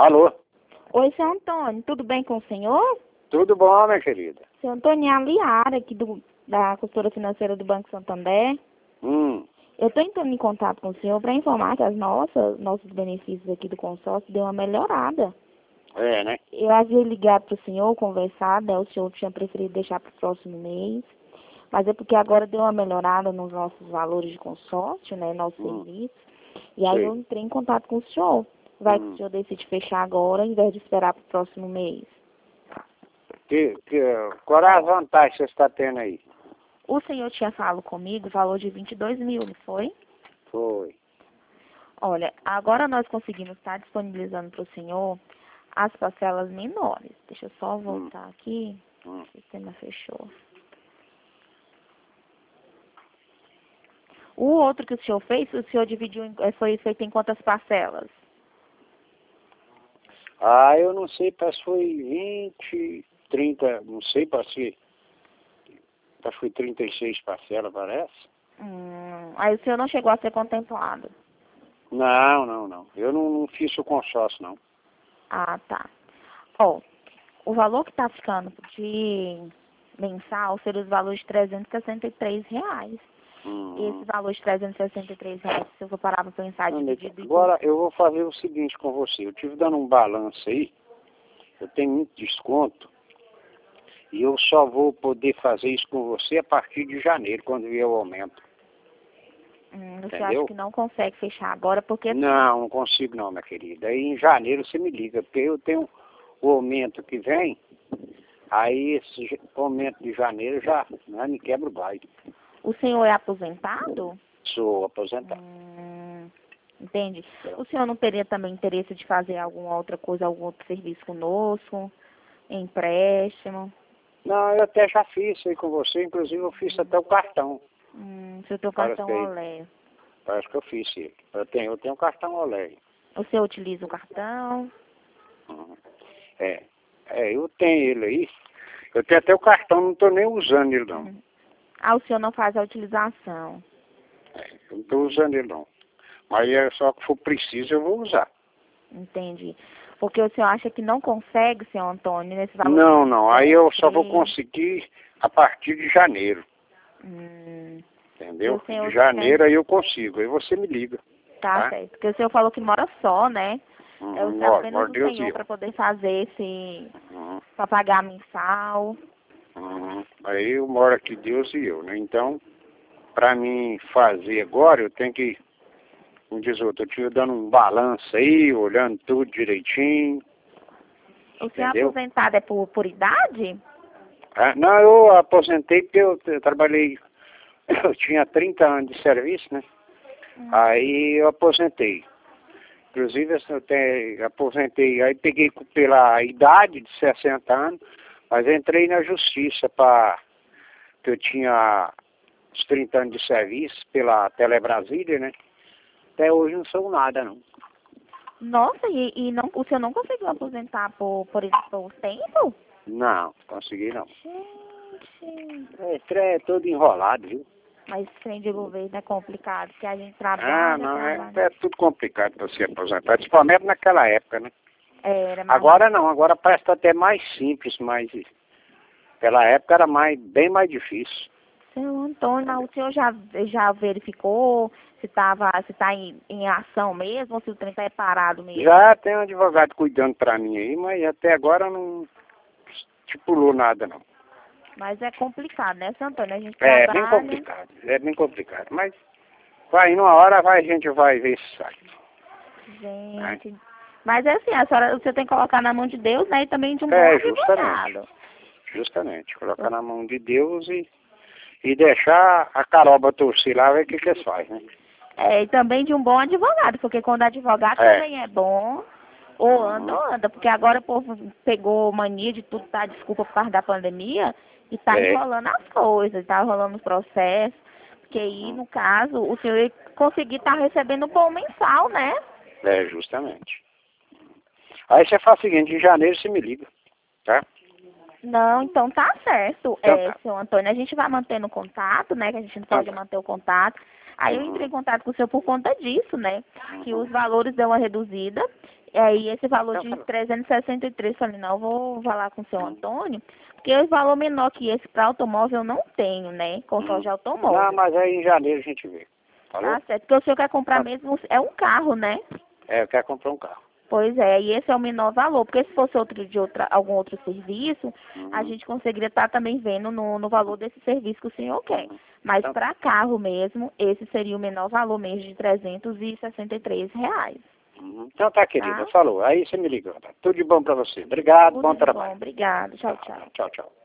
Alô? Oi, seu Antônio, tudo bem com o senhor? Tudo bom, minha querida? Seu Antônio, é a Liara aqui da consultora financeira do Banco Santander. Eu estou entrando em contato com o senhor para informar que nossos benefícios aqui do consórcio deu uma melhorada. É, né? Eu havia ligado para o senhor, conversado, né? O senhor tinha preferido deixar para o próximo mês. Mas é porque agora deu uma melhorada nos nossos valores de consórcio, né? Nosso serviço. E aí Sei. eu entrei em contato com o senhor. Vai que o senhor decide fechar agora, ao invés de esperar para o próximo mês. Qual é a vantagem que você está tendo aí? O senhor tinha falado comigo o valor de 22 mil, não foi? Foi. Olha, agora nós conseguimos estar disponibilizando para o senhor as parcelas menores. Deixa eu só voltar aqui. O sistema fechou. O outro que o senhor fez, o senhor dividiu, foi feito em quantas parcelas? Ah, eu não sei, parece que foi 20, 30, não sei, parece que foi 36 parcelas, parece. Aí o senhor não chegou a ser contemplado. Não. Eu não fiz o consórcio, não. Ah, tá. Ó, o valor que está ficando de mensal seria os valores de R$ 363. Esse valor de R$ 363, se eu for parar para pensar, dividido... Agora, eu vou fazer o seguinte com você. Eu tive dando um balanço aí, eu tenho muito desconto, e eu só vou poder fazer isso com você a partir de janeiro, quando vier o aumento. Você acha que não consegue fechar agora, porque... Não consigo não, minha querida. Aí em janeiro você me liga, porque eu tenho o aumento que vem, aí esse aumento de janeiro já me quebra o baile. O senhor é aposentado? Sou aposentado. Entende? O senhor não teria também interesse de fazer alguma outra coisa, algum outro serviço conosco? Empréstimo? Não, eu até já fiz isso aí com você, inclusive eu fiz até o cartão. Seu teu cartão Olé. Parece que eu fiz ele. Eu tenho um cartão Olé. O senhor utiliza o cartão? Eu tenho ele aí. Eu tenho até o cartão, não estou nem usando ele não. O senhor não faz a utilização? Eu não estou usando ele não. Mas é só que for preciso eu vou usar. Entendi. Porque o senhor acha que não consegue, senhor Antônio, nesse valor? Não. Aí eu só vou conseguir a partir de janeiro. Entendeu? De janeiro aí eu consigo. Aí você me liga. Tá certo. Porque o senhor falou que mora só, né? Eu sei apenas o senhor para poder fazer esse... para pagar mensal. Aí eu moro aqui, Deus e eu, né? Então, para mim fazer agora, eu tenho que, como diz o outro, eu estive dando um balanço aí, olhando tudo direitinho. O senhor é aposentado por idade? Não, eu aposentei porque eu trabalhei, eu tinha 30 anos de serviço, né? Aí eu aposentei. Inclusive, eu aposentei, aí peguei pela idade de 60 anos, mas entrei na justiça que eu tinha os 30 anos de serviço pela Telebrasília, né? Até hoje não sou nada, não. Nossa, não, o senhor não conseguiu aposentar por tempo? Não, consegui não. Gente. Esse é todo enrolado, viu? Mas trem de governo é complicado, porque a gente trabalha... É tudo complicado para se aposentar, principalmente naquela época, né? Era, agora não, agora parece até mais simples, mas naquela época era bem mais difícil. Seu Antônio, o senhor já verificou se está em ação mesmo, ou se o trem está parado mesmo? Já tem um advogado cuidando para mim aí, mas até agora não estipulou nada, não. Mas é complicado, né, seu Antônio? A gente trabalha... É bem complicado, mas vai, numa hora a gente vai ver se sai. Gente, mas é assim, você tem que colocar na mão de Deus, né, e também de um bom advogado. Justamente, colocar na mão de Deus e deixar a caroba torcer lá, ver o que eles fazem, né? E também de um bom advogado, porque quando advogado também é bom, ou anda, porque agora o povo pegou mania de tudo dar desculpa por causa da pandemia e tá enrolando as coisas, tá enrolando os processos, porque aí, no caso, o senhor ia conseguir estar recebendo um bom mensal, né? Justamente. Aí você faz o seguinte, em janeiro você me liga, tá? Não, então tá certo, senhor Antônio, a gente vai mantendo contato, né, que a gente não pode manter o contato. Aí eu entrei em contato com o senhor por conta disso, né, que os valores dão uma reduzida Aí esse valor de 363, falei, não, eu vou falar com o seu Antônio, porque o valor menor que esse para automóvel eu não tenho, né? Consórcio de automóvel. Não, mas aí em janeiro a gente vê. Falou? Tá certo, porque o senhor quer comprar mesmo, é um carro, né? É, eu quero comprar um carro. Pois é, e esse é o menor valor, porque se fosse algum outro serviço, a gente conseguiria estar também vendo no valor desse serviço que o senhor quer. Mas Então, para carro mesmo, esse seria o menor valor mesmo de R$ 363. Então tá, querida, Tá? falou. Aí você me liga. Tá? Tudo de bom pra você. Obrigado, Tudo bom de trabalho. bom, obrigado. Tchau, tchau. Tchau, tchau.